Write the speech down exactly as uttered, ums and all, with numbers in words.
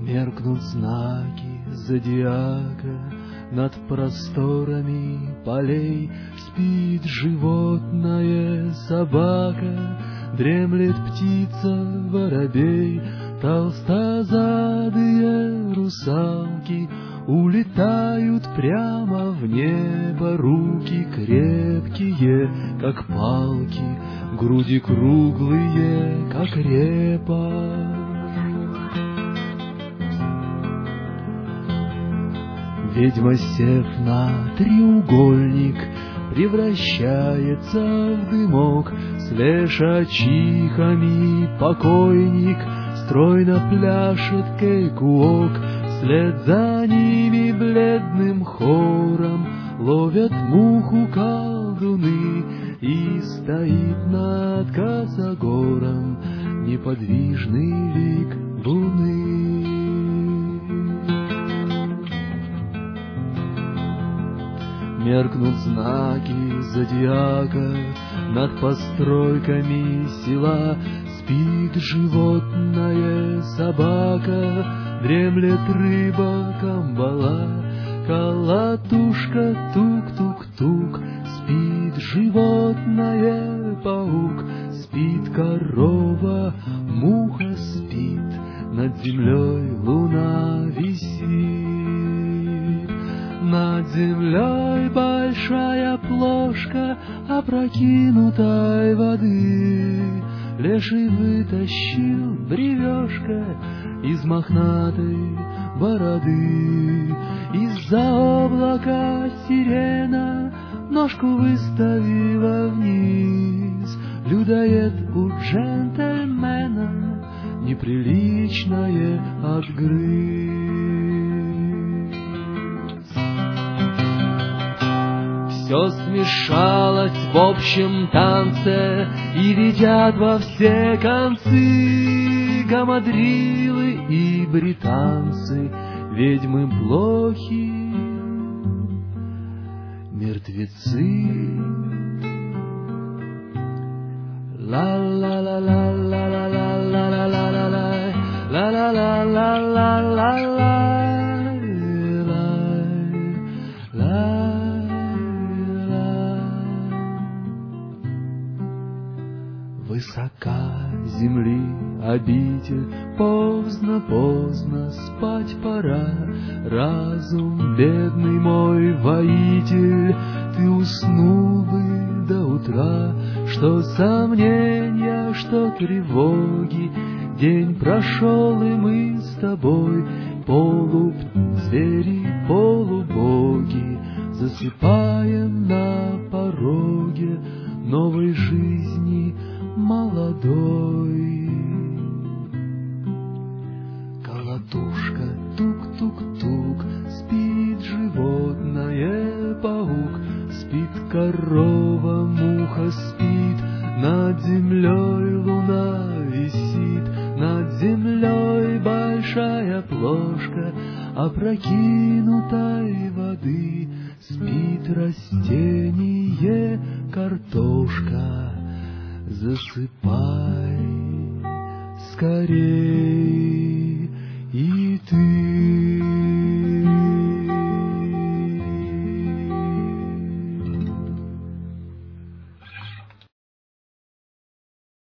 Меркнут знаки зодиака над просторами полей. Спит животное, собака, дремлет птица, воробей. Толстозадые русалки улетают прямо в небо. Руки крепкие, как палки, груди круглые, как репа. Ведьма, сев на треугольник, превращается в дымок. С лешачихами покойник стройно пляшет кейкуок. Вслед за ними бледным хором ловят муху колдуны. И стоит над косогором неподвижный лик луны. Меркнут знаки зодиака над постройками села. Спит животное, собака, дремлет рыба, камбала. Колотушка, тук-тук-тук, спит животное, паук. Спит корова, муха спит, над землей луна висит. Над землей большая плошка опрокинутой воды. Леший вытащил бревешко из мохнатой бороды. Из-за облака сирена ножку выставила вниз. Людоед у джентльмена неприличное отгрыз. Все смешалось в общем танце, и летят во все концы гамадрилы и британцы, ведьмы плохи, мертвецы. Ла-ла-ла-ла-ла-ла-ла-ла-ла-ла-ла-ла-ла-ла-ла-ла. Высока земли обитель, поздно-поздно спать пора. Разум, бедный мой воитель, ты уснул бы до утра. Что сомнения, что тревоги, день прошел, и мы с тобой полузвери, полубоги, засыпаем на пороге новой жизни молодой. Колотушка, тук-тук-тук, спит животное, паук. Спит корова, муха спит, над землей луна висит. Над землей большая плошка опрокинутой воды. Спит растение, картошка, засыпай скорей и ты.